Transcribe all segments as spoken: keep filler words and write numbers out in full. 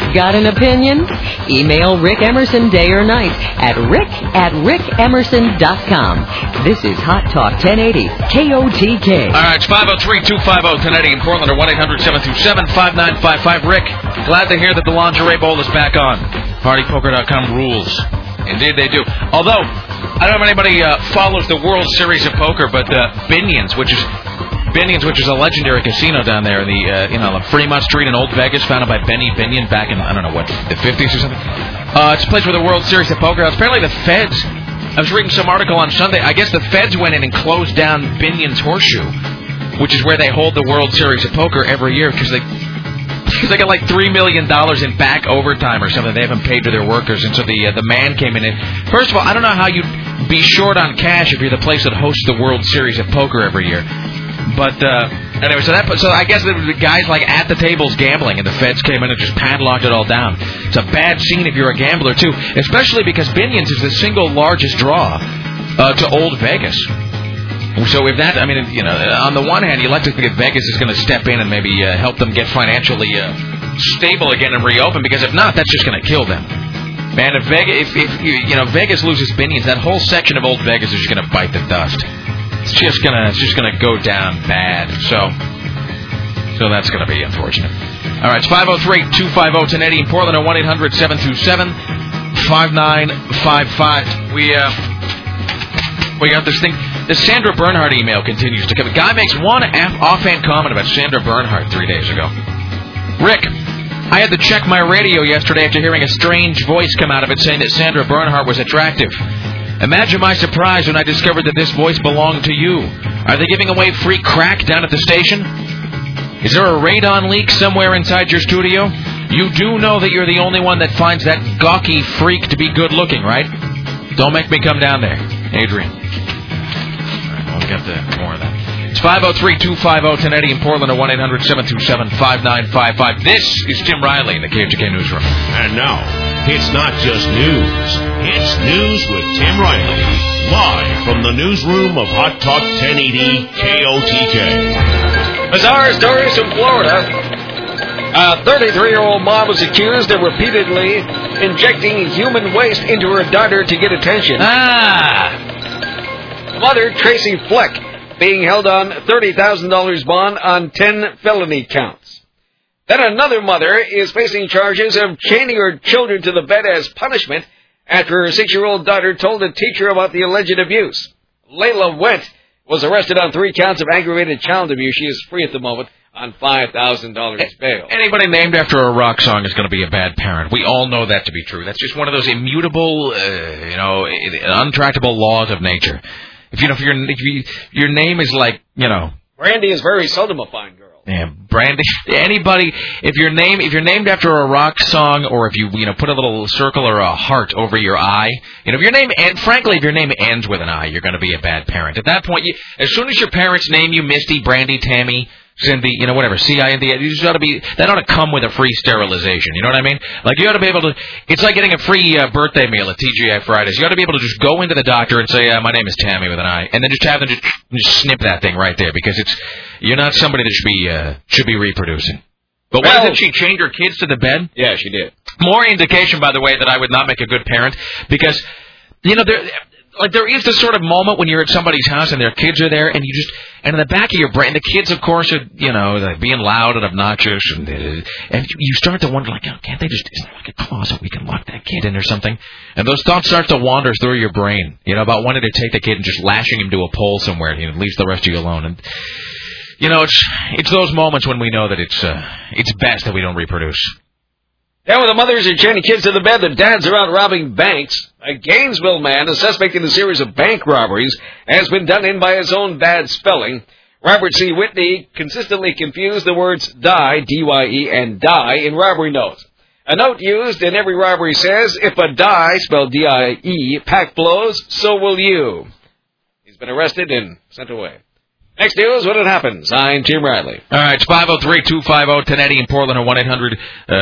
Got an opinion? Email Rick Emerson day or night at rick at rick emerson dot com. This is Hot Talk ten eighty K O T K. All right, it's five oh three, two five oh, ten eighty in Portland or one eight hundred, seven two seven, five nine five five. Rick, glad to hear that the Lingerie Bowl is back on. party poker dot com rules. Indeed they do. Although, I don't know if anybody uh, follows the World Series of Poker, but uh, Binion's, which is Binion's, which is a legendary casino down there in the, uh, you know, Fremont Street in Old Vegas, founded by Benny Binion back in, I don't know what, the fifties or something. Uh, it's a place where the World Series of Poker is. Apparently the Feds, I was reading some article on Sunday, I guess the Feds went in and closed down Binion's Horseshoe, which is where they hold the World Series of Poker every year, because they... Because they got like three million dollars in back overtime or something they haven't paid to their workers. And so the uh, the man came in. And first of all, I don't know how you'd be short on cash if you're the place that hosts the World Series of Poker every year. But uh, anyway, so that so I guess the guys like at the tables gambling, and the Feds came in and just padlocked it all down. It's a bad scene if you're a gambler, too, especially because Binion's is the single largest draw uh, to Old Vegas. So if that, I mean, you know, on the one hand, you like to think that Vegas is going to step in and maybe uh, help them get financially uh, stable again and reopen, because if not, that's just going to kill them. Man, if Vegas, if, if you know, Vegas loses Binion's, that whole section of Old Vegas is just going to bite the dust. It's just gonna, it's just gonna go down bad. So, so that's going to be unfortunate. All right, it's five oh three, two five oh, ten eighty in Portland or one eight hundred, seven two seven, five nine five five. We uh, we got this thing. The Sandra Bernhard email continues to come. A guy makes one offhand comment about Sandra Bernhard three days ago. Rick, I had to check my radio yesterday after hearing a strange voice come out of it saying that Sandra Bernhard was attractive. Imagine my surprise when I discovered that this voice belonged to you. Are they giving away free crack down at the station? Is there a radon leak somewhere inside your studio? You do know that you're the only one that finds that gawky freak to be good looking, right? Don't make me come down there. Adrian. We'll get to more of that. It's five oh three, two five oh, ten eighty in Portland or one eight hundred, seven two seven, five nine five five. This is Tim Riley in the K F G K Newsroom. And now, it's not just news. It's News with Tim Riley. Live from the newsroom of Hot Talk ten eighty K O T K. Bizarre stories from Florida. A thirty-three-year-old mom was accused of repeatedly injecting human waste into her daughter to get attention. Ah! Mother, Tracy Fleck, being held on thirty thousand dollars bond on ten felony counts. Then another mother is facing charges of chaining her children to the bed as punishment after her six-year-old daughter told a teacher about the alleged abuse. Layla Went was arrested on three counts of aggravated child abuse. She is free at the moment on five thousand dollars bail. Anybody named after a rock song is going to be a bad parent. We all know that to be true. That's just one of those immutable, uh, you know, untractable laws of nature. If you know, if your if you, your name is like, you know, Brandy is very seldom a fine girl. Yeah, Brandy. Anybody, if your name, if you're named after a rock song, or if you, you know, put a little circle or a heart over your eye, you know, if your name, and frankly, if your name ends with an I, you're going to be a bad parent. At that point, you, as soon as your parents name you Misty, Brandy, Tammy, Cindy, you know, whatever, C I N D, you just ought to be, that ought to come with a free sterilization, you know what I mean? Like, you ought to be able to, it's like getting a free uh, birthday meal at T G I Fridays. You ought to be able to just go into the doctor and say, uh, my name is Tammy with an I, and then just have them just, just snip that thing right there, because it's, you're not somebody that should be, uh, should be reproducing. But why did she change her kids to the bed? Yeah, she did. More indication, by the way, that I would not make a good parent, because, you know, there, like, there is this sort of moment when you're at somebody's house and their kids are there, and you just, and in the back of your brain, the kids, of course, are, you know, like being loud and obnoxious, and uh, and you start to wonder, like, oh, can't they just, is there like a closet we can lock that kid in or something? And those thoughts start to wander through your brain, you know, about wanting to take the kid and just lashing him to a pole somewhere, you know, leaves the rest of you alone. And, you know, it's it's those moments when we know that it's uh, it's best that we don't reproduce. Now, when the mothers are chaining kids to the bed, the dads are out robbing banks. A Gainesville man, a suspect in a series of bank robberies, has been done in by his own bad spelling. Robert C. Whitney consistently confused the words die, D Y E, and die in robbery notes. A note used in every robbery says, if a die, spelled D I E, pack blows, so will you. He's been arrested and sent away. Next news, when it happens. I'm Tim Riley. All right, it's five oh three, two five oh, ten eighty in Portland or one eight hundred,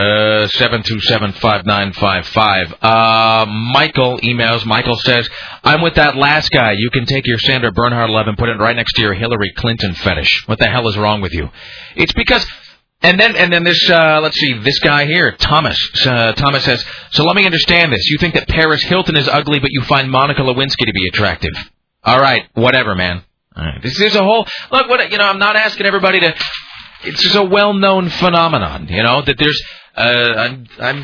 seven two seven, five nine five five. Uh, Michael emails. Michael says, I'm with that last guy. You can take your Sandra Bernhard love and put it right next to your Hillary Clinton fetish. What the hell is wrong with you? It's because And then, and then this, uh, let's see, this guy here, Thomas. Uh, Thomas says, so let me understand this. You think that Paris Hilton is ugly, but you find Monica Lewinsky to be attractive. All right, whatever, man. All right. This is a whole, look, what, you know, I'm not asking everybody to, it's just a well-known phenomenon, you know, that there's, uh, I'm, I'm,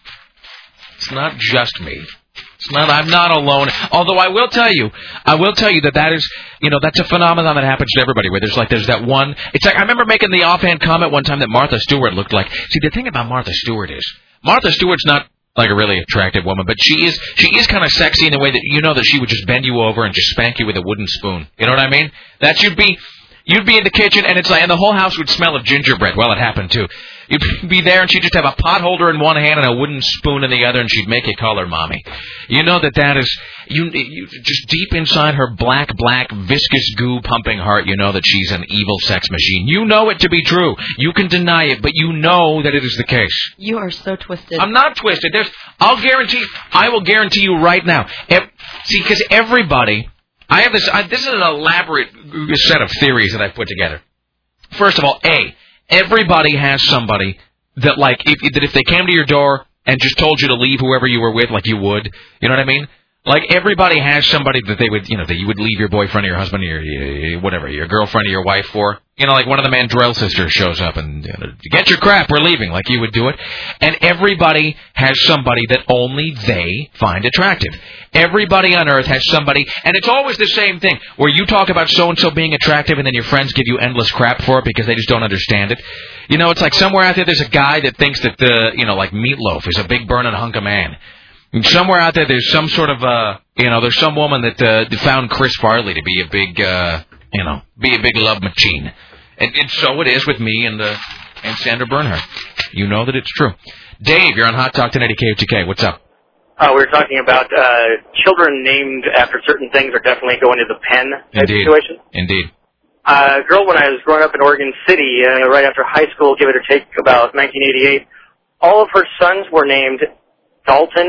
it's not just me. It's not, I'm not alone. Although I will tell you, I will tell you that that is, you know, that's a phenomenon that happens to everybody. Where there's like, there's that one. It's like I remember making the offhand comment one time that Martha Stewart looked like. See, the thing about Martha Stewart is, Martha Stewart's not like a really attractive woman, but she is, she is kind of sexy in a way that you know that she would just bend you over and just spank you with a wooden spoon. You know what I mean? That you'd be, you'd be in the kitchen and it's like, and the whole house would smell of gingerbread. Well, it happened too. You'd be there, and she'd just have a pot holder in one hand and a wooden spoon in the other, and she'd make you call her mommy. You know that that is, you, you just deep inside her black, black, viscous goo pumping heart, you know that she's an evil sex machine. You know it to be true. You can deny it, but you know that it is the case. You are so twisted. I'm not twisted. There's, I'll guarantee, I will guarantee you right now. If, see, because everybody, I have this, I, this is an elaborate set of theories that I've put together. First of all, A, everybody has somebody that, like, if, that if they came to your door and just told you to leave whoever you were with, like you would, you know what I mean? Like, everybody has somebody that they would, you know, that you would leave your boyfriend or your husband or your, your whatever, your girlfriend or your wife for. You know, like one of the Mandrell sisters shows up and, you know, get your crap, we're leaving, like you would do it. And everybody has somebody that only they find attractive. Everybody on earth has somebody, and it's always the same thing, where you talk about so-and-so being attractive and then your friends give you endless crap for it because they just don't understand it. You know, it's like somewhere out there there's a guy that thinks that, the, you know, like Meatloaf is a big burning hunk of man. And somewhere out there there's some sort of, uh, you know, there's some woman that uh, found Chris Farley to be a big, uh, you know, be a big love machine. And, and so it is with me and, uh, and Sandra Bernhardt. You know that it's true. Dave, you're on Hot Talk ten eighty K O T K. What's up? Uh, we were talking about uh, children named after certain things are definitely going to the pen type Indeed. situation. Indeed. Uh, a girl, when I was growing up in Oregon City, uh, right after high school, give it or take about nineteen eighty-eight, all of her sons were named Dalton.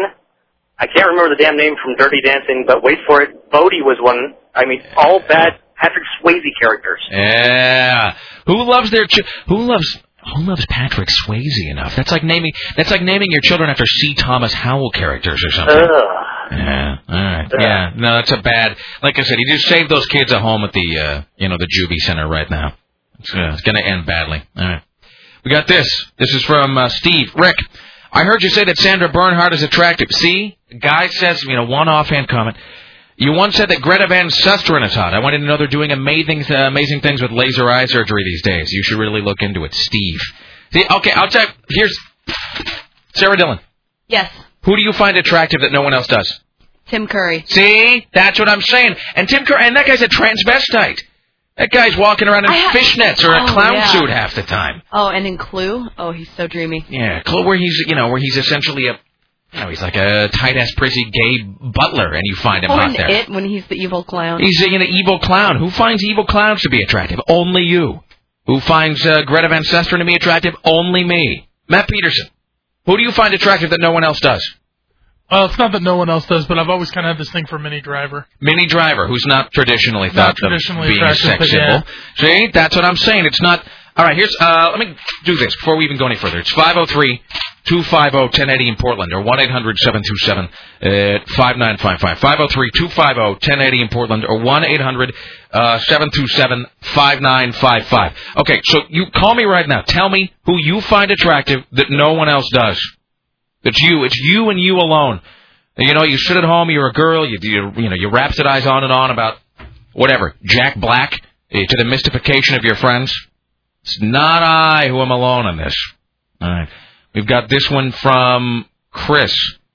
I can't remember the damn name from Dirty Dancing, but wait for it, Bodie was one. I mean, all bad Patrick Swayze characters. Yeah. Who loves their ch- who loves who loves Patrick Swayze enough? That's like naming that's like naming your children after C. Thomas Howell characters or something. Ugh. Yeah. All right. Ugh. Yeah. No, that's a bad. Like I said, you just save those kids at home at the uh, you know the juvie center right now. It's, uh, it's going to end badly. All right. We got this. This is from uh, Steve. Rick, I heard you say that Sandra Bernhardt is attractive. See, the guy says, you know, one offhand comment. You once said that Greta Van Susteren is hot. I wanted to know they're doing amazing, uh, amazing things with laser eye surgery these days. You should really look into it, Steve. See, okay, I'll tell you. Here's Sarah Dillon. Yes. Who do you find attractive that no one else does? Tim Curry. See, that's what I'm saying. And Tim Curry, and that guy's a transvestite. That guy's walking around in ha- fishnets or a oh, clown yeah. suit half the time. Oh, and in Clue? Oh, he's so dreamy. Yeah, Clue, where he's, you know, where he's essentially a, you know, he's like a tight-ass, prissy, gay butler, and you find him oh, out there. It, when he's the evil clown. He's a, you know, evil clown. Who finds evil clowns to be attractive? Only you. Who finds uh, Greta Van Susteren to be attractive? Only me. Matt Peterson. Who do you find attractive that no one else does? Well, it's not that no one else does, but I've always kind of had this thing for Minnie Driver. Minnie Driver, who's not traditionally Not thought traditionally of being a attractive, sex but yeah. symbol. See, that's what I'm saying. It's not. All right, here's. Uh, let me do this before we even go any further. It's five oh three, two five oh, ten eighty in Portland, or one eight hundred, seven two seven, five nine five five. five oh three, two five oh, ten eighty in Portland, or one eight hundred, seven two seven, five nine five five. Okay, so you call me right now. Tell me who you find attractive that no one else does. It's you. It's you and you alone. You know, you sit at home, you're a girl, you you, you know, you rhapsodize on and on about whatever, Jack Black, eh, to the mystification of your friends. It's not I who am alone on this. All right. We've got this one from Chris.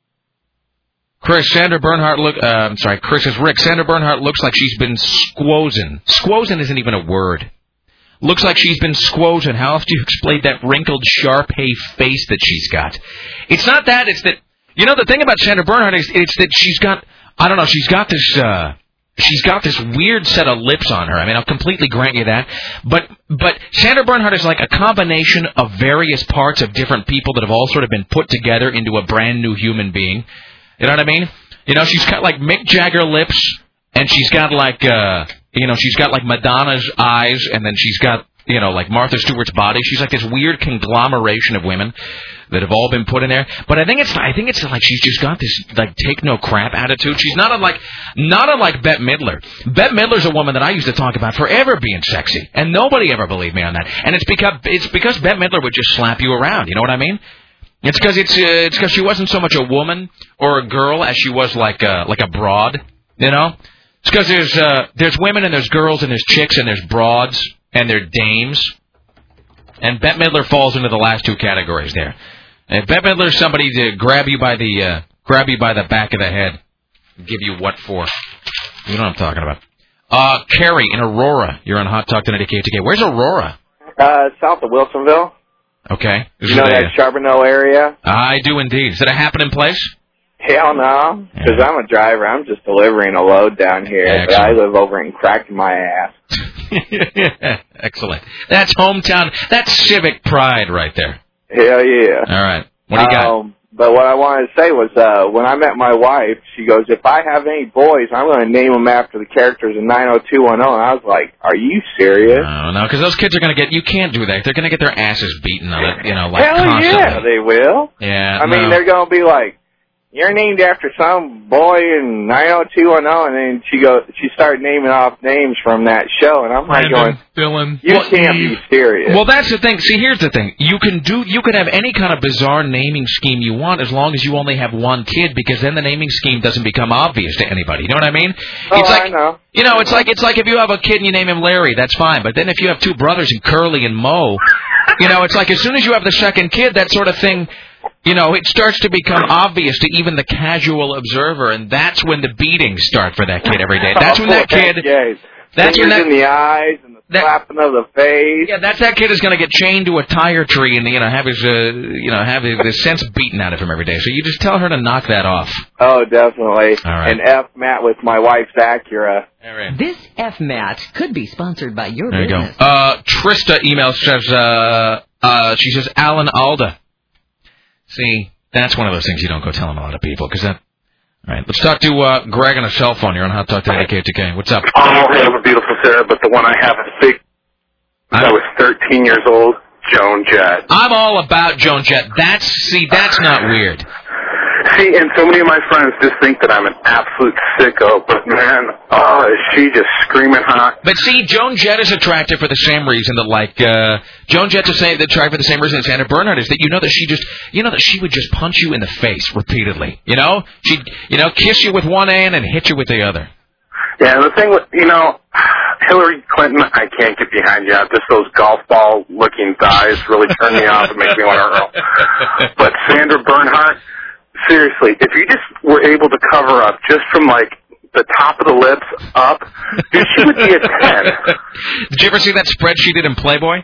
Chris, Sandra Bernhardt look, uh, I'm sorry, Chris is Rick. Sandra Bernhardt looks like she's been squozen. Squozen isn't even a word. Looks like she's been squozen. How else do you explain that wrinkled, Shar-Pei face that she's got? It's not that, it's that, you know, the thing about Sandra Bernhardt is it's that she's got, I don't know, she's got this, uh, she's got this weird set of lips on her. I mean, I'll completely grant you that. But, but Sandra Bernhardt is like a combination of various parts of different people that have all sort of been put together into a brand new human being. You know what I mean? You know, she's got like Mick Jagger lips, and she's got like, uh, you know, she's got like Madonna's eyes, and then she's got, you know, like Martha Stewart's body. She's like this weird conglomeration of women that have all been put in there. But I think it's I think it's like she's just got this like take no crap attitude. She's not unlike not unlike Bette Midler. Bette Midler's a woman that I used to talk about forever being sexy, and nobody ever believed me on that. And it's because it's because Bette Midler would just slap you around. You know what I mean? It's because it's uh, it's because she wasn't so much a woman or a girl as she was like a, like a broad. You know? It's because there's uh, there's women and there's girls and there's chicks and there's broads and there's dames. And Bette Midler falls into the last two categories there. And Bette Midler is somebody to grab you by the uh, grab you by the back of the head, give you what for? You know what I'm talking about. Uh, Carrie in Aurora, you're on Hot Talk tonight, K T K. Where's Aurora? Uh, south of Wilsonville. Okay. Is You know it that a- Charbonneau area? I do indeed. Is it a happening place? Hell no, because I'm a driver. I'm just delivering a load down here. But I live over in cracking my ass. Excellent. That's hometown. That's civic pride right there. Hell yeah. All right. What do you got? Um, but what I wanted to say was, uh, when I met my wife, she goes, if I have any boys, I'm going to name them after the characters in nine oh two one oh. And I was like, are you serious? No, no, because those kids are going to get, you can't do that. They're going to get their asses beaten on it, you know, like Hell constantly. yeah, they will. Yeah. I mean, no. they're going to be like, you're named after some boy in nine oh two one oh, and then she goes, she started naming off names from that show, and I'm like going, Dylan. you can't be serious. Well, that's the thing. See, here's the thing. You can do, you can have any kind of bizarre naming scheme you want as long as you only have one kid, because then the naming scheme doesn't become obvious to anybody. You know what I mean? Oh, it's like, I know. You know, it's like it's like if you have a kid and you name him Larry, that's fine. But then if you have two brothers and Curly and Mo, you know, it's like as soon as you have the second kid, that sort of thing. You know, it starts to become obvious to even the casual observer, and that's when the beatings start for that kid every day. That's when that kid. Yes. That's when Fingers that. in the eyes and the slapping of the face. Yeah, that's that kid is going to get chained to a tire tree and you know have his uh, you know have his, his sense beaten out of him every day. So you just tell her to knock that off. Oh, definitely. All right. And F Matt with my wife's Acura. This F MAT could be sponsored by your There you go. business. Uh, Trista email says uh, uh, she says Alan Alda. See, that's one of those things you don't go telling a lot of people because that. All right, let's talk to uh, Greg on a cell phone. You're on Hot Talk today, K T K. What's up? I don't have a beautiful Sarah, but the one I have is big. I was thirteen years old, Joan Jett. I'm all about Joan Jett. That's see, that's not weird. See, and so many of my friends just think that I'm an absolute sicko, but man, oh, is she just screaming hot? But see, Joan Jett is attractive for the same reason that, like, uh, Joan Jett's attractive for the same reason as Anna Bernhardt is, that you know that she just, you know that she would just punch you in the face repeatedly. You know? She'd, you know, kiss you with one hand and hit you with the other. Yeah, and the thing with, you know, Hillary Clinton, I can't get behind you. Just those golf ball looking thighs really turn me off and make me want to hurl. But Sandra Bernhardt, seriously, if you just were able to cover up just from, like, the top of the lips up, dude, she would be a ten. Did you ever see that spread she did in Playboy?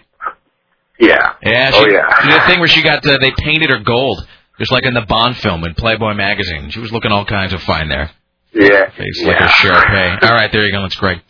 Yeah. Yeah. She, oh, yeah. She did a thing where she got, uh, they painted her gold, just like in the Bond film in Playboy magazine. She was looking all kinds of fine there. Yeah. Face yeah. like a Sharpay. All right, there you go. That's great.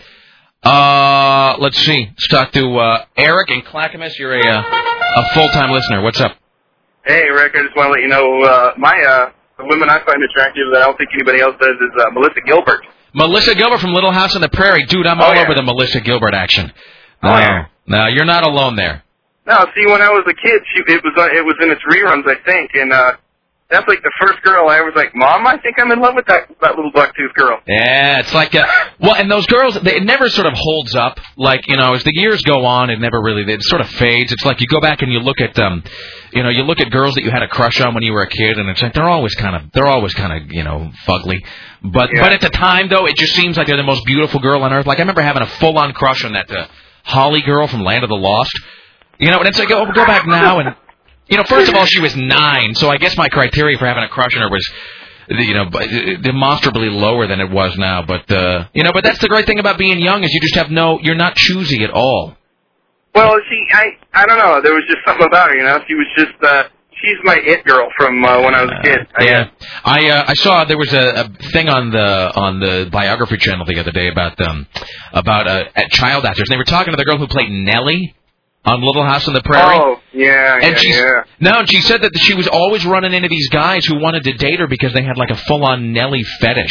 Uh, let's see. Let's talk to uh, Eric in Clackamas. You're a, uh, a full-time listener. What's up? Hey, Rick, I just want to let you know, uh, my, uh, the women I find attractive that I don't think anybody else does is, uh, Melissa Gilbert. Melissa Gilbert from Little House on the Prairie. Dude, I'm Oh, all yeah. over the Melissa Gilbert action. Oh, No, yeah. no, you're not alone there. No, see, when I was a kid, she, it was, uh, it was in its reruns, I think, and, uh, that's like the first girl I was like, Mom, I think I'm in love with that, that little bucktooth girl. Yeah, it's like, uh, well, and those girls, they, it never sort of holds up. Like, you know, as the years go on, it never really, it sort of fades. It's like you go back and you look at, um, you know, you look at girls that you had a crush on when you were a kid, and it's like they're always kind of, they're always kind of, you know, fugly. But, Yeah. but at the time, though, it just seems like they're the most beautiful girl on earth. Like, I remember having a full-on crush on that uh, Holly girl from Land of the Lost. You know, and it's like, oh, go back now and. You know, first of all, she was nine, so I guess my criteria for having a crush on her was, you know, demonstrably lower than it was now. But, uh, you know, but that's the great thing about being young is you just have no, you're not choosy at all. Well, she, I, I don't know, there was just something about her, you know, she was just, uh, she's my it girl from, uh, when I was a kid. I Yeah, guess. I uh, I saw there was a, a thing on the on the biography channel the other day about um about uh, child actors. And they were talking to the girl who played Nellie on Little House on the Prairie. Oh, yeah, And yeah, she's, yeah. no, and she said that she was always running into these guys who wanted to date her because they had like a full-on Nelly fetish.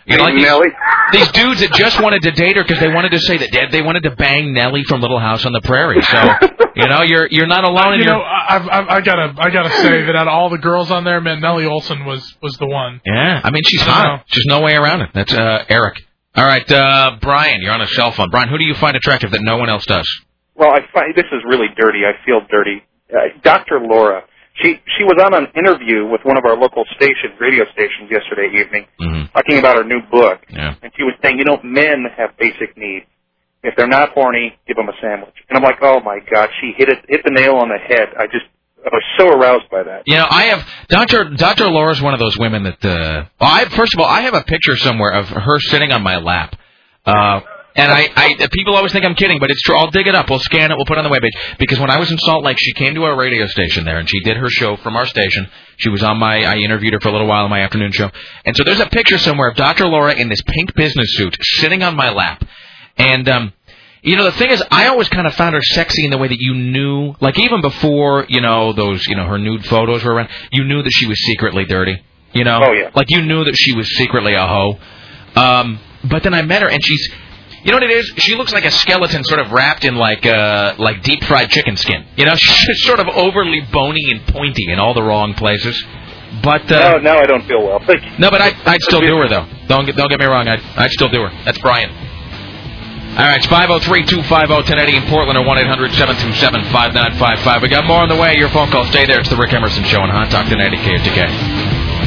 You know, like these, Nelly. these dudes that just wanted to date her because they wanted to say that they, they wanted to bang Nellie from Little House on the Prairie. So, you know, you're you're not alone in You your... know, I, I, I gotta I gotta say that out of all the girls on there, man, Nellie Olson was was the one. Yeah, I mean, she's I hot. know. There's no way around it. That's uh, Eric. All right, uh, Brian, you're on a cell phone. Brian, who do you find attractive that no one else does? Well, I find this is really dirty. I feel dirty. Uh, Doctor Laura. She she was on an interview with one of our local stations, radio stations, yesterday evening, mm-hmm. talking about her new book. Yeah. And she was saying, you know, men have basic needs. If they're not horny, give them a sandwich. And I'm like, oh my God, she hit it, hit the nail on the head. I just I was so aroused by that. You know, I have Doctor Doctor Laura's one of those women that. Uh, well, I first of all, I have a picture somewhere of her sitting on my lap. Uh, And I, I, people always think I'm kidding, but it's true. I'll dig it up. We'll scan it. We'll put it on the webpage. Because when I was in Salt Lake, she came to our radio station there, and she did her show from our station. She was on my, I interviewed her for a little while on my afternoon show. And so there's a picture somewhere of Doctor Laura in this pink business suit sitting on my lap. And, um, you know, the thing is, I always kind of found her sexy in the way that you knew, like even before, you know, those, you know, her nude photos were around, you knew that she was secretly dirty. You know? Oh, yeah. Like you knew that she was secretly a hoe. Um, but then I met her, and she's, you know what it is? She looks like a skeleton sort of wrapped in like uh, like deep fried chicken skin. You know, she's sort of overly bony and pointy in all the wrong places. But uh, no, now I don't feel well. Thank you. No, but I, I'd still do her though. Don't get don't get me wrong. I'd I'd still do her. That's Brian. All right, it's five oh three, two five oh, ten eighty in Portland or one eight hundred, seven two seven, five nine five five. We got more on the way. Your phone call. Stay there. It's the Rick Emerson Show on Hot Talk ten eighty K O T K.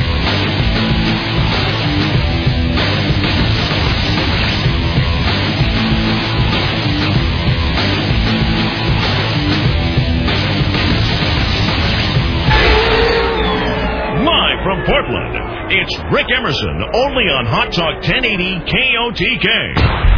From Portland, it's Rick Emerson, only on Hot Talk ten eighty K O T K.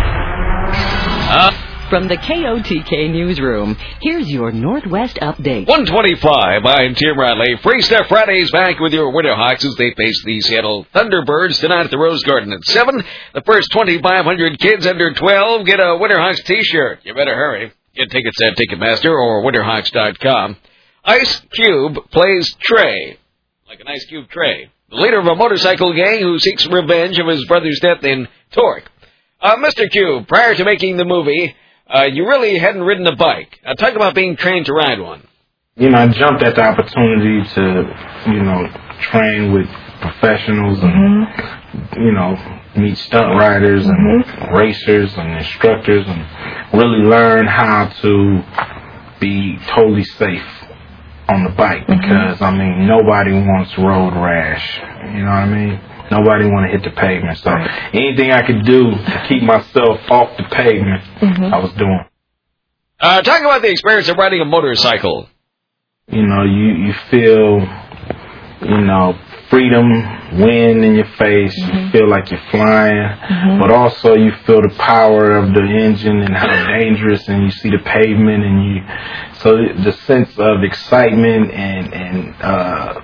Uh, From the K O T K newsroom, here's your Northwest update. one twenty-five, I'm Tim Riley. Free Stuff Fridays back with your Winterhawks as they face the Seattle Thunderbirds tonight at the Rose Garden at seven. The first twenty-five hundred kids under twelve get a Winterhawks t-shirt. You better hurry. Get tickets at Ticketmaster or Winterhawks dot com. Ice Cube plays Trey. Like an Ice Cube Trey, the leader of a motorcycle gang who seeks revenge of his brother's death in Torque. Uh, Mister Cube, prior to making the movie, uh, you really hadn't ridden a bike. Uh, talk about being trained to ride one. You know, I jumped at the opportunity to, you know, train with professionals and, mm-hmm. you know, meet stunt riders and mm-hmm. racers and instructors and really learn how to be totally safe on the bike, because, mm-hmm. I mean, nobody wants road rash, you know what I mean? Nobody want to hit the pavement, so right. anything I could do to keep myself off the pavement, mm-hmm. I was doing. Uh, talk about the experience of riding a motorcycle. You know, you, you feel, you know, freedom, wind in your face, mm-hmm. you feel like you're flying, mm-hmm. but also you feel the power of the engine and how dangerous, and you see the pavement, and you, so the sense of excitement and, and, uh,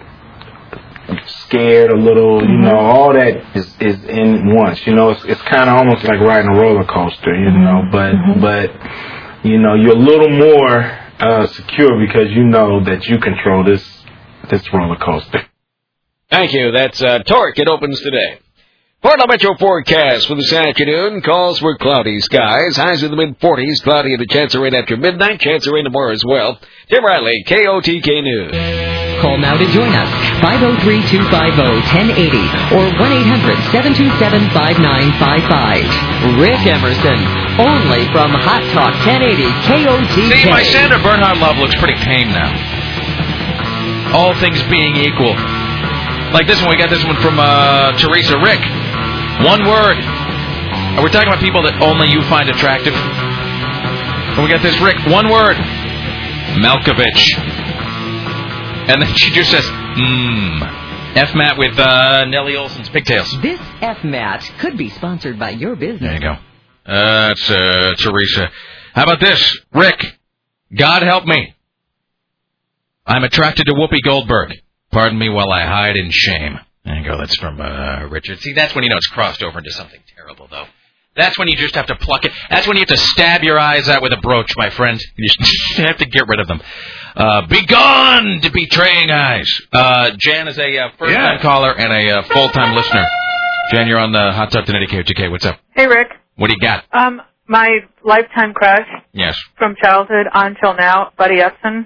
scared a little, you know, all that is, is in once, you know, it's, it's kind of almost like riding a roller coaster, you mm-hmm. know, but, mm-hmm. but, you know, you're a little more, uh, secure because you know that you control this, this roller coaster. Thank you. That's uh, Torque. It opens today. Portland Metro forecast for this afternoon calls for cloudy skies. Highs in the mid-forties. Cloudy and a chance of rain after midnight. Chance of rain tomorrow as well. Tim Riley, K O T K News. Call now to join us. five oh three, two five oh, ten eighty or one eight hundred, seven two seven, five nine five five. Rick Emerson. Only from Hot Talk ten eighty K O T K. See, my Sandra Bernhard love looks pretty tame now. All things being equal. Like this one, we got this one from uh, Teresa. Rick, one word. Are we talking about people that only you find attractive? And we got this, Rick, one word. Malkovich. And then she just says, mmm. F Matt with uh, Nellie Olson's pigtails. This F Matt could be sponsored by your business. There you go. Uh, that's uh, Teresa. How about this, Rick? God help me. I'm attracted to Whoopi Goldberg. Pardon me while I hide in shame. There you go. That's from uh, Richard. See, that's when you know it's crossed over into something terrible, though. That's when you just have to pluck it. That's when you have to stab your eyes out with a brooch, my friend. You just have to get rid of them. Uh, be gone to betraying eyes. Uh, Jan is a uh, first-time yeah. caller and a uh, full-time listener. Jen, you're on the Hot Tub Tonight at K O T K. What's up? Hey, Rick. What do you got? Um, my lifetime crush Yes. from childhood until now, Buddy Epson.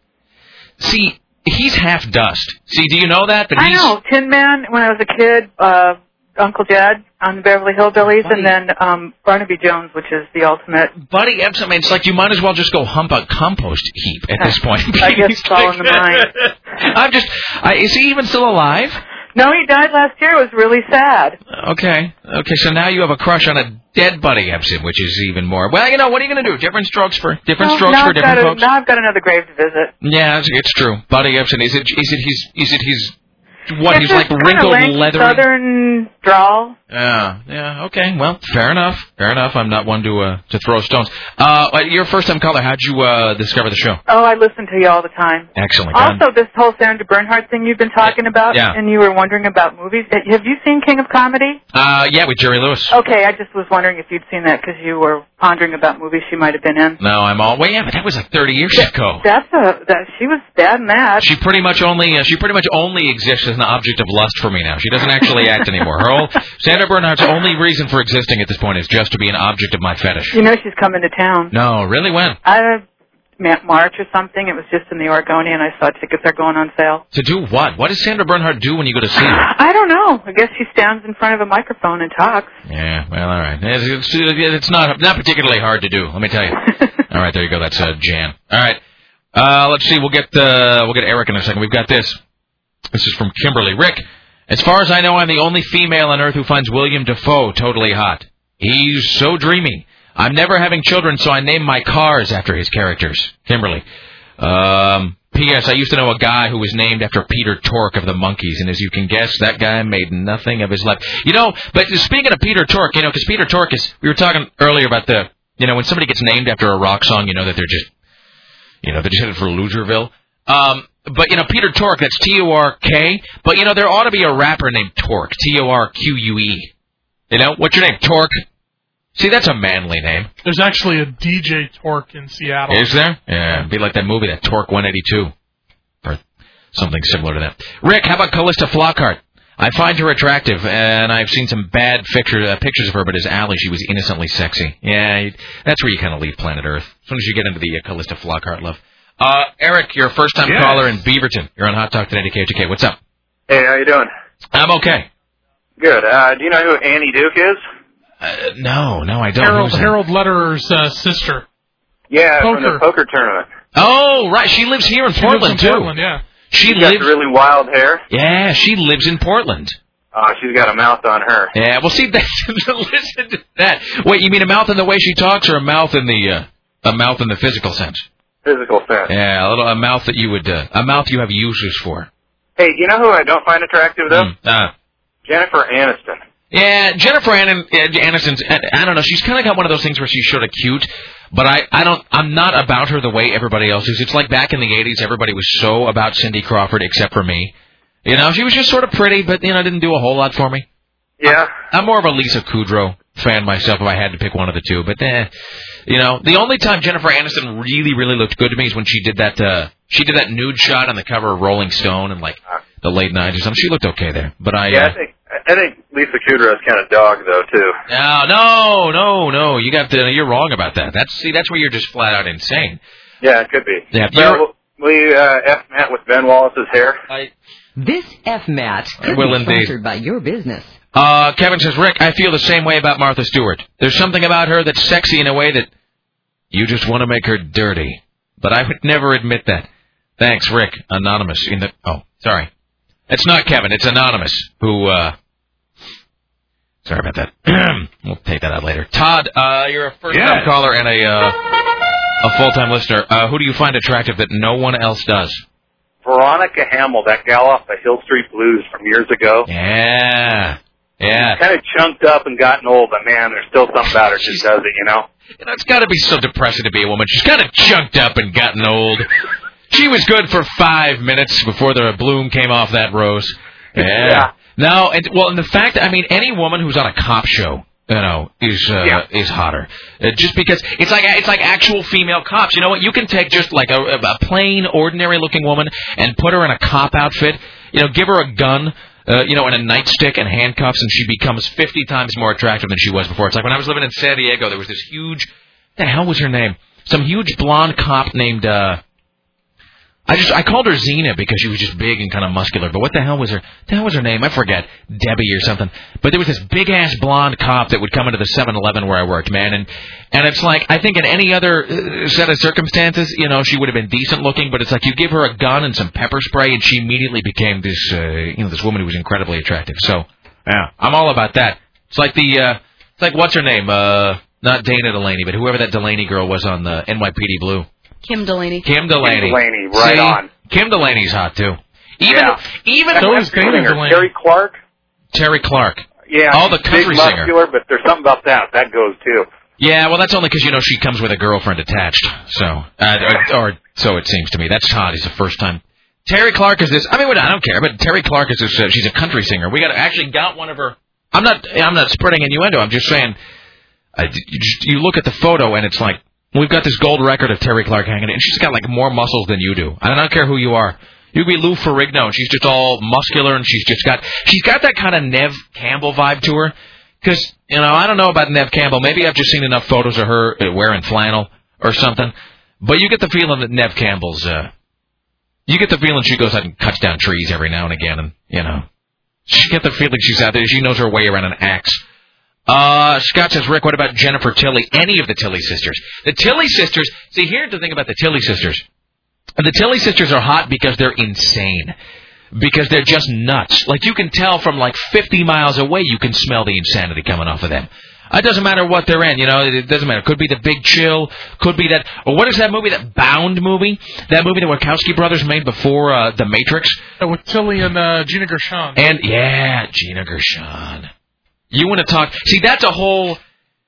See, he's half dust. See, do you know that? that I he's... know. Tin Man, when I was a kid, uh, Uncle Jed on the Beverly Hillbillies, Buddy. and then um, Barnaby Jones, which is the ultimate. Buddy Epson, I mean, it's like you might as well just go hump a compost heap at this point. I guess it's all in the mind. I'm just, I, is he even still alive? No, he died last year. It was really sad. Okay. Okay, so now you have a crush on a dead Buddy Epson, which is even more. Well, you know, what are you going to do? Different strokes for different Well, strokes now for I've different got a, folks? Now I've got another grave to visit. Yeah, it's, it's true. Buddy Epson, is it, is it his, is it his, what, It's he's just like kinda wrinkled lanky leather? Southern drawl. Yeah, yeah, okay. Well, fair enough. Fair enough. I'm not one to uh, to throw stones. Uh, you're a first-time caller. How'd you uh, discover the show? Oh, I listen to you all the time. Excellent. Also, this whole Sandra Bernhardt thing you've been talking about, Yeah. and you were wondering about movies. Have you seen King of Comedy? Uh, yeah, with Jerry Lewis. Okay, I just was wondering if you'd seen that because you were pondering about movies she might have been in. No, I'm all. Well, yeah, but that was like thirty years ago. That's a that she was bad in that. She pretty much only uh, she pretty much only exists as an object of lust for me now. She doesn't actually act anymore. Her whole Sandra Bernhardt's only reason for existing at this point is just to be an object of my fetish. You know she's coming to town. No, really? When? I March or something. It was just in the Oregonian. I saw tickets are going on sale. To do what? What does Sandra Bernhardt do when you go to see her? I don't know. I guess she stands in front of a microphone and talks. Yeah, well, all right. It's, it's, it's not not particularly hard to do. Let me tell you. All right, there you go. That's uh, Jan. All right. Uh, let's see. We'll get uh, we'll get Eric in a second. We've got this. This is from Kimberly. Rick, as far as I know, I'm the only female on Earth who finds William Dafoe totally hot. He's so dreamy. I'm never having children, so I name my cars after his characters. Kimberly. Um, P S. I used to know a guy who was named after Peter Tork of the Monkees, and as you can guess, that guy made nothing of his life. You know, but speaking of Peter Tork, you know, because Peter Tork is, we were talking earlier about the, you know, when somebody gets named after a rock song, you know that they're just, you know, they're just headed for Loserville. Um, but, you know, Peter Tork, that's T O R K, but, you know, there ought to be a rapper named Tork, T O R Q U E. You know, what's your name, Tork? See, that's a manly name. There's actually a D J Torque in Seattle. Is there? Yeah, it'd be like that movie, that Torque one eighty-two. Or something similar to that. Rick, how about Callista Flockhart? I find her attractive, and I've seen some bad picture, uh, pictures of her, but as Allie, she was innocently sexy. Yeah, you, that's where you kind of leave planet Earth. As soon as you get into the uh, Callista Flockhart love. Uh, Eric, you're a first-time Yes. caller in Beaverton. You're on Hot Talk today, K O T K. What's up? Hey, how you doing? I'm okay. Good. Uh, do you know who Annie Duke is? Uh, no, no, I don't. Harold, Who's that? Harold Letterer's uh, sister. Yeah, Poker. from the poker tournament. Oh, right. She lives here in She Portland, lives in too. Portland, yeah. She She's got lives. really wild hair. Yeah, she lives in Portland. Uh, she's got a mouth on her. Yeah, well, see, that, listen to that. Wait, you mean a mouth in the way she talks, or a mouth in the uh, a mouth in the physical sense? Physical sense. Yeah, a little a mouth that you would uh, a mouth you have uses for. Hey, you know who I don't find attractive though? Mm, uh, Jennifer Aniston. yeah, Jennifer Aniston. Aniston's. I don't know. She's kind of got one of those things where she's sort of cute, but I I don't. I'm not about her the way everybody else is. It's like back in the eighties, everybody was so about Cindy Crawford except for me. You know, she was just sort of pretty, but you know, didn't do a whole lot for me. Yeah. I'm more of a Lisa Kudrow fan myself if I had to pick one of the two. But, eh, you know, the only time Jennifer Aniston really, really looked good to me is when she did that uh, she did that nude shot on the cover of Rolling Stone in, like, the late nineties or something. She looked okay there. But I... Yeah, uh, I think I think Lisa Kudrow's kind of dog though too. No, no, no, no. You got the, you're wrong about that. That's see, that's where you're just flat out insane. Yeah, it could be. Yeah, Well, will, will you uh, F Matt with Ben Wallace's hair? I, This F MAT could will be indeed. sponsored by your business. Uh, Kevin says, Rick, I feel the same way about Martha Stewart. There's something about her that's sexy in a way that you just want to make her dirty. But I would never admit that. Thanks, Rick. Anonymous in the... Oh, sorry. It's not Kevin. It's Anonymous who, uh... Sorry about that. We'll take that out later. Todd, uh, you're a first-time Yes. caller and a, uh, a full-time listener. Uh, who do you find attractive that no one else does? Veronica Hamill, that gal off the Hill Street Blues from years ago. Yeah. Yeah. Kind of chunked up and gotten old, but man, there's still something about her just does it, you know? You know, it's got to be so depressing to be a woman. She's kind of chunked up and gotten old. She was good for five minutes before the bloom came off that rose. Yeah. Yeah. No, and well, and the fact, I mean, any woman who's on a cop show, you know, is uh, Yeah. is hotter. Uh, just because it's like it's like actual female cops. You know what? You can take just like a, a plain, ordinary-looking woman and put her in a cop outfit. You know, give her a gun. uh, you know, in a nightstick and handcuffs, and she becomes fifty times more attractive than she was before. It's like when I was living in San Diego, there was this huge, what the hell was her name? Some huge blonde cop named, uh, I just, I called her Xena because she was just big and kind of muscular, but what the hell was her, the hell was her name? I forget. Debbie or something. But there was this big-ass blonde cop that would come into the seven eleven where I worked, man, and, and it's like, I think in any other uh, set of circumstances, you know, she would have been decent looking, but it's like you give her a gun and some pepper spray, and she immediately became this, uh, you know, this woman who was incredibly attractive. So, yeah, I'm all about that. It's like the, uh, it's like, what's her name? Uh, not Dana Delaney, but whoever that Delaney girl was on the N Y P D Blue. Kim Delaney. Kim Delaney. Kim Delaney, right See, on. Kim Delaney's hot, too. Even, yeah. even, so is Dana Delaney. Terry Clark? Terry Clark. Yeah. Oh, the country big, singer. muscular, but there's something about that. That goes, too. Yeah, well, that's only because, you know, she comes with a girlfriend attached. So, uh, or, or so it seems to me. That's hot. He's the first time. Terry Clark is this, I mean, I don't care, but Terry Clark is this, uh, she's a country singer. We got actually got one of her, I'm not, I'm not spreading innuendo. I'm just saying, uh, you, just, you look at the photo and it's like, we've got this gold record of Terry Clark hanging in, and she's got, like, more muscles than you do. I don't care who you are. You could be Lou Ferrigno, and she's just all muscular, and she's just got, she's got that kind of Nev Campbell vibe to her. Because, you know, I don't know about Nev Campbell. Maybe I've just seen enough photos of her wearing flannel or something. But you get the feeling that Nev Campbell's, uh, you get the feeling she goes out and cuts down trees every now and again, and, you know, you get the feeling she's out there. She knows her way around an axe. Uh, Scott says, Rick, what about Jennifer Tilly? Any of the Tilly sisters. The Tilly sisters, see, here's the thing about the Tilly sisters. The Tilly sisters are hot because they're insane. Because they're just nuts. Like, you can tell from, like, fifty miles away, you can smell the insanity coming off of them. It doesn't matter what they're in, you know, it doesn't matter. Could be The Big Chill, could be that, or what is that movie, that Bound movie? That movie the Wachowski brothers made before uh, The Matrix? Uh, with Tilly and uh, Gina Gershon. And, yeah, Gina Gershon. You want to talk... See, that's a whole...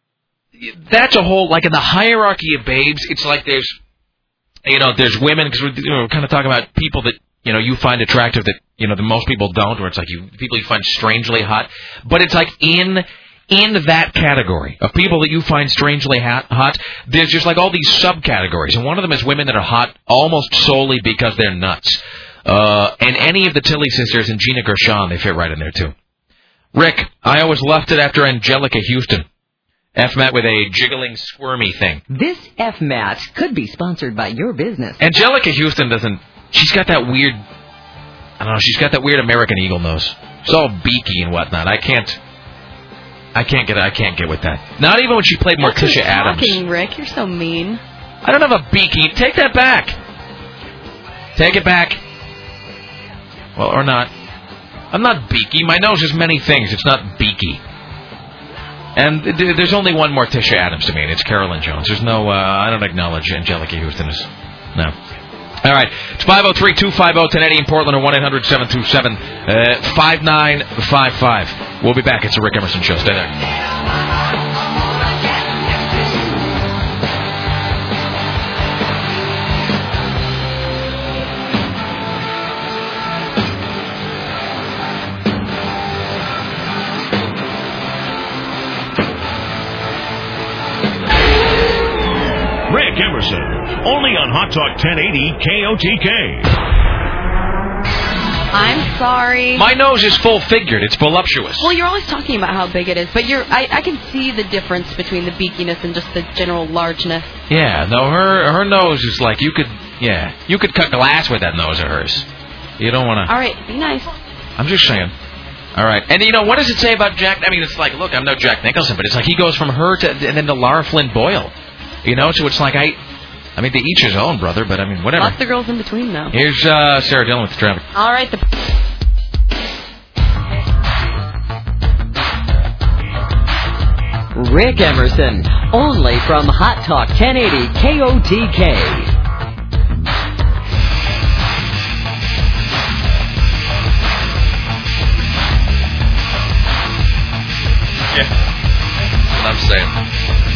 That's a whole... Like, in the hierarchy of babes, it's like there's... You know, there's women... Because we're, you know, we're kind of talking about people that, you know, you find attractive that, you know, that most people don't. Or it's like you people you find strangely hot. But it's like in... In that category of people that you find strangely hot, hot, there's just like all these subcategories. And one of them is women that are hot almost solely because they're nuts. Uh, and any of the Tilly sisters and Gina Gershon, they fit right in there, too. Rick, I always left it after Angelica Houston. F M A T with a jiggling, squirmy thing. This F M A T could be sponsored by your business. Angelica Houston doesn't... She's got that weird... I don't know, she's got that weird American Eagle nose. It's all beaky and whatnot. I can't... I can't get I can't get with that. Not even when she played Morticia Adams. Talking, Rick, you're so mean. I don't have a beaky. Take that back. Take it back. Well, or not. I'm not beaky. My nose is many things. It's not beaky. And th- there's only one Morticia Adams to me, and it's Carolyn Jones. There's no, uh, I don't acknowledge Angelica Houston as, no. All right. It's five oh three, two five oh, ten eighty in Portland, or one eight hundred, seven two seven, five nine five five. We'll be back. It's the Rick Emerson Show. Stay there. Rick Emerson, only on Hot Talk ten eighty K O T K. I'm sorry. My nose is full-figured. It's voluptuous. Well, you're always talking about how big it is, but you're I, I can see the difference between the beakiness and just the general largeness. Yeah, no, her her nose is like you could, yeah, you could cut glass with that nose of hers. You don't want to. All right, be nice. I'm just saying. All right, and you know what does it say about Jack? I mean, it's like, look, I'm no Jack Nicholson, but it's like he goes from her to and then to Lara Flynn Boyle. You know, so it's like I, I mean, to each his own, brother. But I mean, whatever. Lots of girls in between, though. Here's uh, Sarah Dillon with the traffic. All right, the. Rick Emerson, only from Hot Talk ten eighty K O T K. Yeah, that's what I'm saying.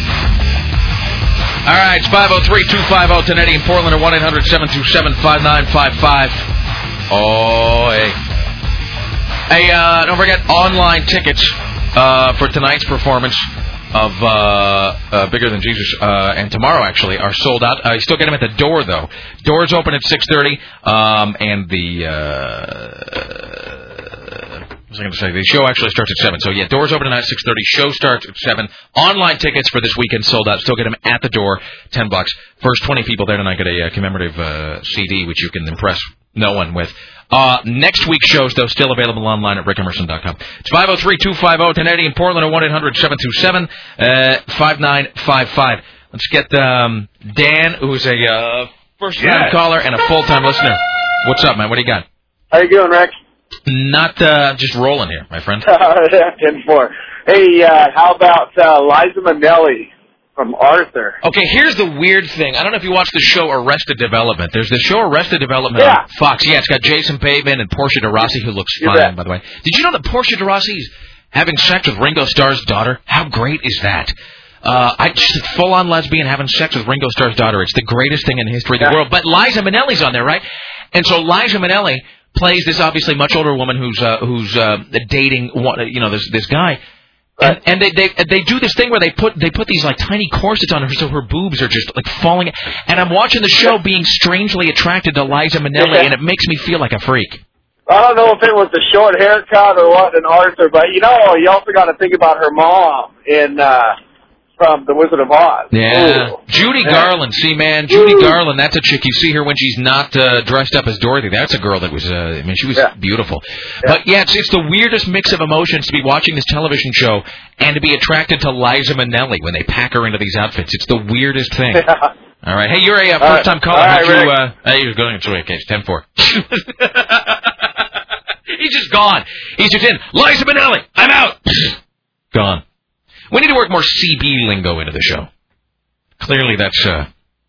All right, it's five oh three, two five oh, ten eighty in Portland, or one eight hundred, seven two seven, five nine five five. Oh, hey. Hey, uh, don't forget, online tickets uh, for tonight's performance of uh, uh, Bigger Than Jesus, uh, and tomorrow, actually, are sold out. Uh, you still get them at the door, though. Doors open at six thirty, um, and the... Uh, was I going to say? The show actually starts at seven. So, yeah, doors open tonight at six thirty. Show starts at seven. Online tickets for this weekend sold out. Still get them at the door, ten bucks. First twenty people there tonight get a uh, commemorative uh, C D, which you can impress no one with. Uh, next week's shows, though, still available online at rick emerson dot com. It's five oh three, two five oh, ten eighty in Portland or one eight hundred, seven two seven, five nine five five. Let's get um, Dan, who's a uh, first-time yes. caller and a full-time listener. What's up, man? What do you got? How you doing, Rick? Not uh, just rolling here, my friend. ten four. Hey, uh, how about uh, Liza Minnelli from Arthur? Okay, here's the weird thing. I don't know if you watched the show Arrested Development. There's the show Arrested Development yeah. on Fox. Yeah, it's got Jason Bateman and Portia de Rossi, who looks You fine, bet. by the way. Did you know that Portia de Rossi is having sex with Ringo Starr's daughter? How great is that? Uh, I just full-on lesbian having sex with Ringo Starr's daughter. It's the greatest thing in the history of the Yeah. world. But Liza Minnelli's on there, right? And so Liza Minnelli plays this obviously much older woman who's uh, who's uh, dating one, you know, this this guy. And, and they, they they do this thing where they put they put these like tiny corsets on her so her boobs are just like falling. And I'm watching the show being strangely attracted to Liza Minnelli, and it makes me feel like a freak. I don't know if it was the short haircut or what in Arthur, but you know, you also got to think about her mom in uh, from The Wizard of Oz. Yeah, Ooh. Judy Yeah. Garland. See, man, Judy Garland. That's a chick. You see her when she's not uh, dressed up as Dorothy. That's a girl that was. Uh, I mean, she was Yeah. beautiful. But yeah, it's it's the weirdest mix of emotions to be watching this television show and to be attracted to Liza Minnelli when they pack her into these outfits. It's the weirdest thing. All right. Hey, you're a uh, All first-time right. caller. All How'd right, you, Rick. uh, hey, you're going. It's okay. It's ten four. He's just gone. He's just in. Liza Minnelli, I'm out. Gone. We need to work more C B lingo into the show. Clearly, that's. Uh,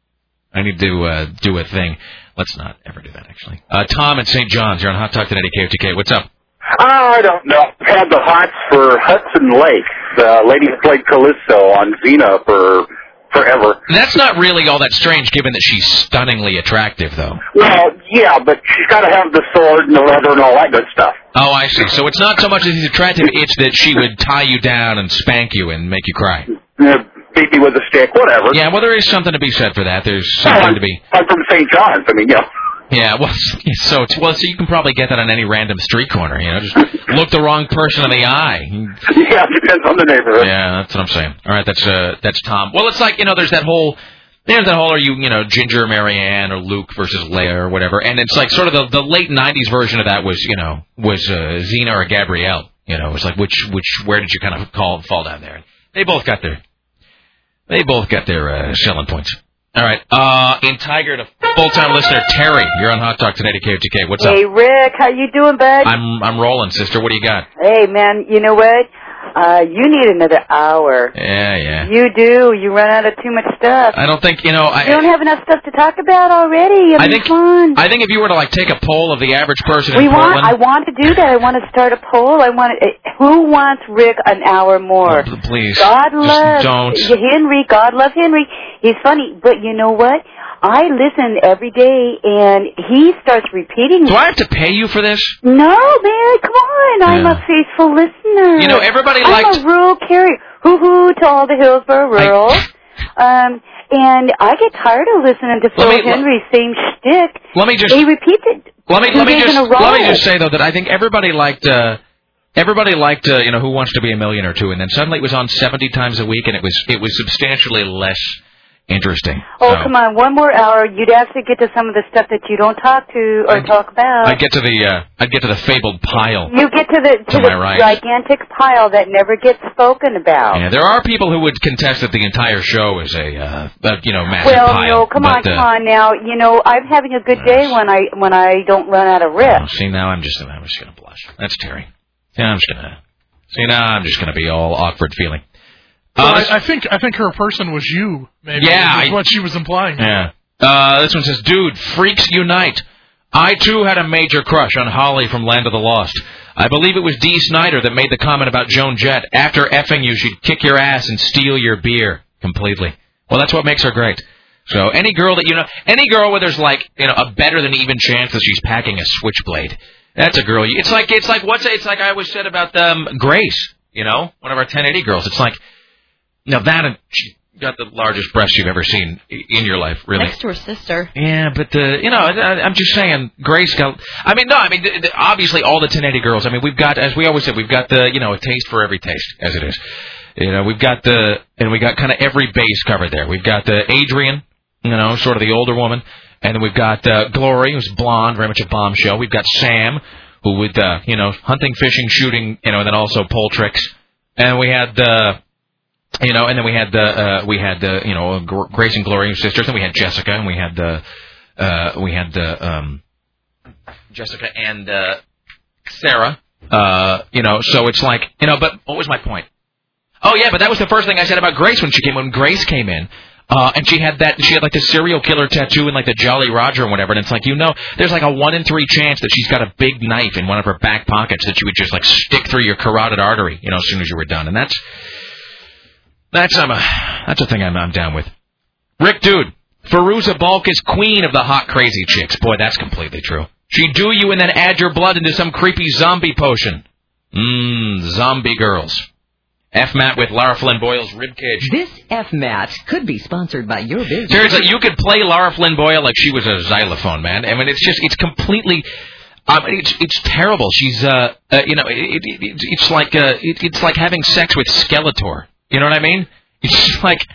I need to uh, do a thing. Let's not ever do that, actually. Uh, Tom at Saint John's. You're on Hot Talk tonight at K O T K. What's up? I don't know. I've had the hots for Hudson Lake. The lady who played Callisto on Xena for forever. That's not really all that strange, given that she's stunningly attractive, though. Well, yeah, but she's got to have the sword and the leather and all that good stuff. Oh, I see. So it's not so much that she's attractive, it's that she would tie you down and spank you and make you cry. Uh, beat me with a stick, whatever. Yeah, well, there is something to be said for that. There's something to be... I'm from Saint John's. I mean, you know. Yeah, well, so it's, well, so you can probably get that on any random street corner, you know, just look the wrong person in the eye. Yeah, it depends on the neighborhood. Yeah, that's what I'm saying. All right, that's uh, that's Tom. Well, it's like, you know, there's that whole, there's that whole, are you, you know, Ginger, Marianne, or Luke versus Leia, or whatever, and it's like sort of the, the late nineties version of that was, you know, was uh, Xena or Gabrielle. You know, it was like, which, which, where did you kind of call, fall down there? They both got their, they both got their uh, selling points. All right. Uh, in Tiger, to full-time listener Terry, you're on Hot Talk tonight at K O T K. What's Hey, up? Rick, how you doing, bud? I'm I'm rolling, sister. What do you got? Hey, man, you know what? Uh, you need another hour. Yeah, yeah. You do. You run out of too much stuff. I don't think you know. I You don't have enough stuff to talk about already. I, I mean, think come on. I think if you were to like take a poll of the average person We in want. Portland, I want to do that. I want to start a poll. I want. To, who wants Rick an hour more? Oh, please, God just love don't. Henry. God love Henry. He's funny, but you know what? I listen every day, and he starts repeating. Do I have to pay you for this? No, man, come on. I'm Yeah. a faithful listener. You know, everybody I'm liked- a rural carrier. Hoo-hoo to all the Hillsborough rural. um, and I get tired of listening to Phil Let me- Henry's same shtick. Let me just- He repeats it Let me two let me days just in a row. let me just say though that I think everybody liked uh, everybody liked uh, you know Who Wants to Be a Millionaire too, and then suddenly it was on seventy times a week, and it was it was substantially less interesting. Oh, So, come on. One more hour. You'd actually get to some of the stuff that you don't talk to or talk about. I'd get to the uh, I'd get to the fabled pile. You get to the, to To my the right. gigantic pile that never gets spoken about. Yeah, there are people who would contest that the entire show is a, uh, a you know, massive Well, pile. no, come but, on, uh, come on now. You know, I'm having a good day when I when I don't run out of riff. oh, see, now I'm just I'm just gonna blush. That's Terry. Yeah, I'm just gonna see now I'm just gonna be all awkward feeling. Well, Uh, this- I, I think I think her person was you. Maybe Yeah, is I- what she was implying. Yeah. Uh, this one says, dude, freaks unite. I, too, had a major crush on Holly from Land of the Lost. I believe it was Dee Snider that made the comment about Joan Jett. After effing you, she'd kick your ass and steal your beer completely. Well, that's what makes her great. So any girl that, you know, any girl where there's like, you know, a better than even chance that she's packing a switchblade, that's a girl. You, it's like, it's like, what's, it's like I always said about um, Grace, you know, one of our ten eighty girls. It's like, Nevada, she got the largest breasts you've ever seen in your life, really. Next to her sister. Yeah, but, uh, you know, I, I'm just saying, Grace got... I mean, no, I mean, th- th- obviously all the ten eighty girls, I mean, we've got, as we always said, we've got the, you know, a taste for every taste, as it is. You know, we've got the... And we got kind of every base covered there. We've got the Adrian, you know, sort of the older woman. And then we've got uh, Glory, who's blonde, very much a bombshell. We've got Sam, who would, uh, you know, hunting, fishing, shooting, you know, and then also pole tricks. And we had... Uh, You know, and then we had the uh, we had the you know Grace and Glory sisters, and we had Jessica, and we had the uh, we had the um, Jessica and uh, Sarah. Uh, you know, so it's like you know. But what was my point? Oh yeah, but that was the first thing I said about Grace when she came. When Grace came in, uh, and she had that she had like the serial killer tattoo and like the Jolly Roger and whatever. And it's like you know, there's like a one in three chance that she's got a big knife in one of her back pockets that you would just like stick through your carotid artery, you know, as soon as you were done. And that's. That's um, a, that's a thing I'm, I'm down with. Rick, dude, Fairuza Balk is queen of the hot, crazy chicks. Boy, that's completely true. She'd do you and then add your blood into some creepy zombie potion. Mmm, zombie girls. F MAT with Lara Flynn Boyle's ribcage. This F MAT could be sponsored by your business. Seriously, you could play Lara Flynn Boyle like she was a xylophone, man. I mean, it's just, it's completely... Um, it's it's terrible. She's uh, uh you know, it, it, it, it's like uh, it, it's like having sex with Skeletor. You know what I mean? It's just like...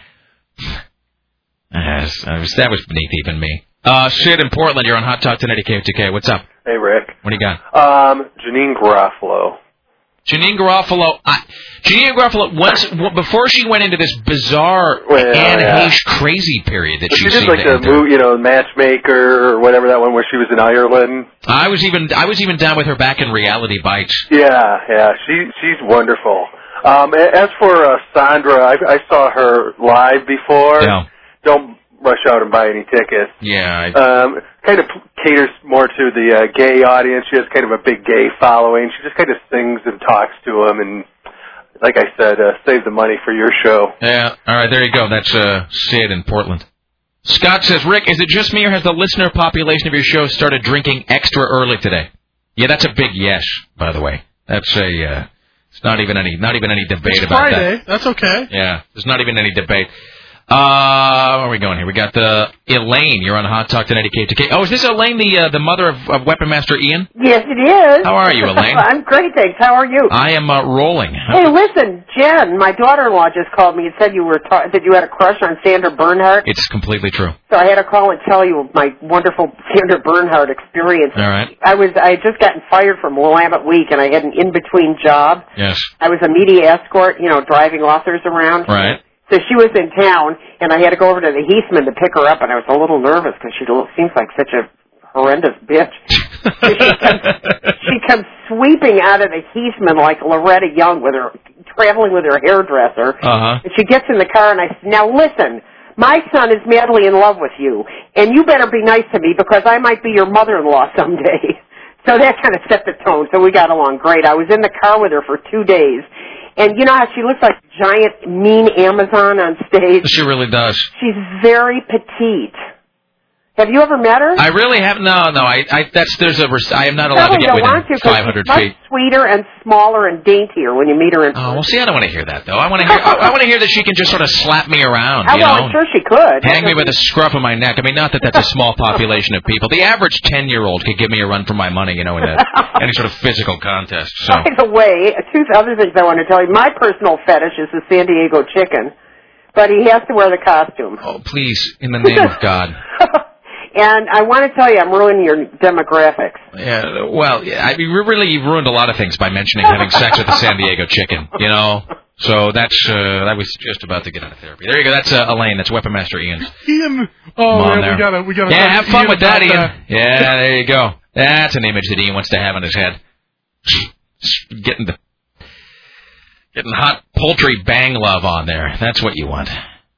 Uh, that was beneath even me. Uh, Sid in Portland, you're on Hot Talk ten eighty K O T K. What's up? Hey, Rick. What do you got? Um, Janine Garofalo. Janine Garofalo... I, Janine Garofalo, once, w- before she went into this bizarre Well, Anne yeah. Heche crazy period that She she did seemed like to the enter. movie, you know, Matchmaker or whatever that one where she was in Ireland. I was even I was even down with her back in Reality Bites. Yeah, yeah, she she's wonderful. Um, a- as for uh, Sandra, I, I saw her live before. Yeah. Don't rush out and buy any tickets. Yeah. I, Um, kind of caters more to the uh, gay audience. She has kind of a big gay following. She just kind of sings and talks to them, and like I said, uh, save the money for your show. yeah. All right, there you go. That's uh, Sid in Portland. Scott says, Rick, is it just me or has the listener population of your show started drinking extra early today? Yeah, that's a big yes, by the way. That's a... Uh, It's not even any, not even any debate It's about Friday. that. That's okay. Yeah, there's not even any debate. Uh, where are we going here? We got the Elaine. You're on Hot Talk ten eighty K T K. Oh, is this Elaine, the uh, the mother of, of Weapon Master Ian? Yes, it is. How are you, Elaine? I'm great, thanks. How are you? I am uh, rolling. Hey, listen, Jen, my daughter-in-law just called me and said you were ta- that you had a crush on Sandra Bernhardt. It's completely true. So I had to call and tell you of my wonderful Sandra Bernhardt experience. All right. I was I had just gotten fired from Willamette Week, and I had an in-between job. Yes. I was a media escort, you know, driving authors around. Right. So she was in town, and I had to go over to the Heathman to pick her up, and I was a little nervous because she seems like such a horrendous bitch. So she, comes, she comes sweeping out of the Heathman like Loretta Young with her, traveling with her hairdresser. Uh-huh. And she gets in the car, and I said, now listen, my son is madly in love with you, and you better be nice to me because I might be your mother-in-law someday. So that kind of set the tone, so we got along great. I was in the car with her for two days. And you know how she looks like a giant, mean Amazon on stage? She really does. She's very petite. Have you ever met her? I really have no, no. I, I that's there's a. res- I am not allowed to Probably get don't within want to because five hundred she's much feet. sweeter and smaller and daintier when you meet her in person. Oh well, see, I don't want to hear that though. I want to hear. I, I want to hear that she can just sort of slap me around. Oh, You well, know, I'm sure she could. hang me by the scruff of my neck. I mean, not that that's a small population of people. The average ten-year-old could give me a run for my money, you know, in a, any sort of physical contest. So. By the way, two other things I want to tell you. My personal fetish is the San Diego chicken, but he has to wear the costume. Oh, please, in the name of God. And I want to tell you, I'm ruining your demographics. Yeah, well, yeah, I mean, really, you've ruined a lot of things by mentioning having sex with the San Diego chicken, you know? So that's, uh, I was just about to get out of therapy. There you go, that's uh, Elaine, that's Weapon Master Ian. Ian, oh, Mom man, there. we gotta, we gotta. Yeah, talk have to fun Ian with that, about Ian. that. Yeah, there you go. That's an image that Ian wants to have on his head. Getting the, getting hot poultry bang love on there. That's what you want.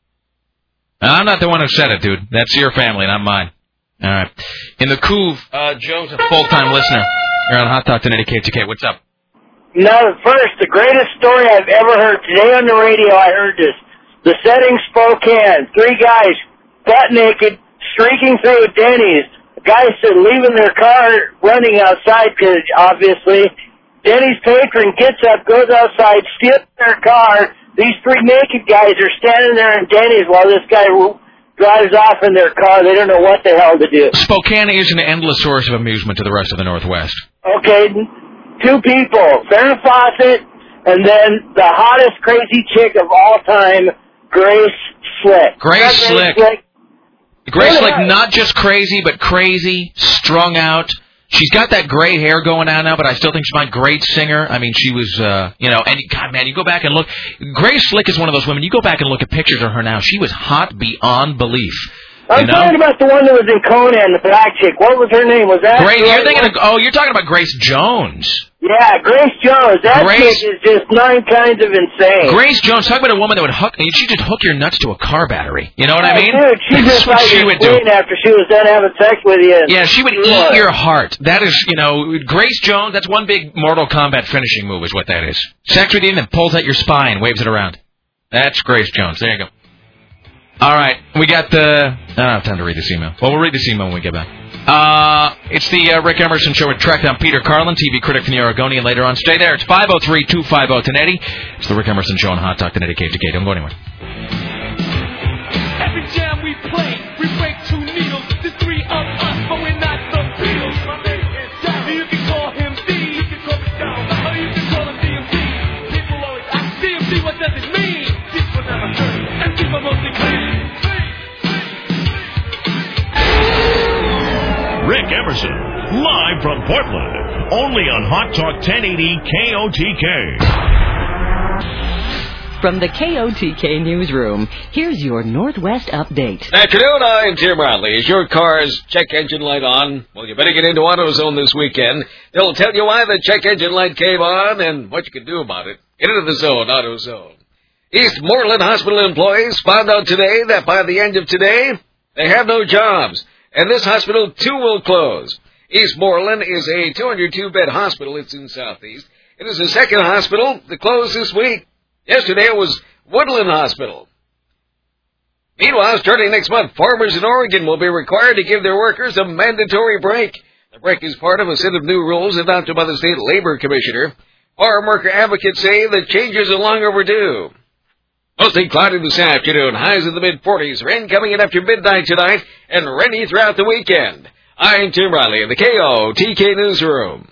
I'm not the one who said it, dude. That's your family, not mine. All right. In the Couve, uh, Joe's a full-time listener. You're on Hot Talk ten eighty K T K. What's up? Now, first, the greatest story I've ever heard. Today on the radio, I heard this. The setting Spokane. Three guys, butt naked, streaking through a Denny's. The guys said leaving their car running outside because, obviously, Denny's patron gets up, goes outside, steals their car, these three naked guys are standing there in Denny's while this guy drives off in their car. They don't know what the hell to do. Spokane is an endless source of amusement to the rest of the Northwest. Okay, two people, Farrah Fawcett, and then the hottest crazy chick of all time, Grace Slick. Grace Slick. Slick. Grace Slick, not just crazy, but crazy, strung out. She's got that gray hair going on now, but I still think she's my great singer. I mean, she was, uh, you know, and God, man, you go back and look. Grace Slick is one of those women. You go back and look at pictures of her now. She was hot beyond belief. I'm you know? talking about the one that was in Conan, the black chick. What was her name? Was that? Grace, you're thinking of, oh, you're talking about Grace Jones. Yeah, Grace Jones. That Grace, chick is just nine kinds of insane. Grace Jones, talk about a woman that would hook, she'd just hook your nuts to a car battery. You know what yeah, I mean? Dude, she That's just what like she would do. after she was done having sex with you. Yeah, she would eat your heart. That is, you know, Grace Jones, that's one big Mortal Kombat finishing move is what that is. Sex with you and then pulls at your spine, waves it around. That's Grace Jones. There you go. All right, we got the... I don't have time to read this email. Well, we'll read this email when we get back. Uh, it's the uh, Rick Emerson Show with track down Peter Carlin, T V critic from the Oregonian. Later on, stay there. It's five oh three, two five oh, ten eighty. It's the Rick Emerson Show on Hot Talk, ten eighty K F T K. Don't go anywhere. Every jam we play, we break two needles. There's three of us, but we're not the Beatles. My name is Down. You can call him D. You can call me Down. Or you can call him D M D. People always ask D M D, what does it mean? People never heard, and people mostly claim. Rick Emerson, live from Portland, only on Hot Talk ten eighty K O T K. From the K O T K newsroom, here's your Northwest update. Afternoon, I'm Tim Riley. Is your car's check engine light on? Well, you better get into AutoZone this weekend. They'll tell you why the check engine light came on and what you can do about it. Get into the zone, AutoZone. Eastmoreland Hospital employees found out today that by the end of today, they have no jobs. And this hospital, too, will close. Eastmoreland is a two hundred two bed hospital. It's in Southeast. It is the second hospital to close this week. Yesterday it was Woodland Hospital. Meanwhile, starting next month, farmers in Oregon will be required to give their workers a mandatory break. The break is part of a set of new rules adopted by the State Labor Commissioner. Farm worker advocates say the changes are long overdue. Mostly cloudy this afternoon, highs in the mid-forties, rain coming in after midnight tonight, and rainy throughout the weekend. I'm Tim Riley in the K O T K Newsroom.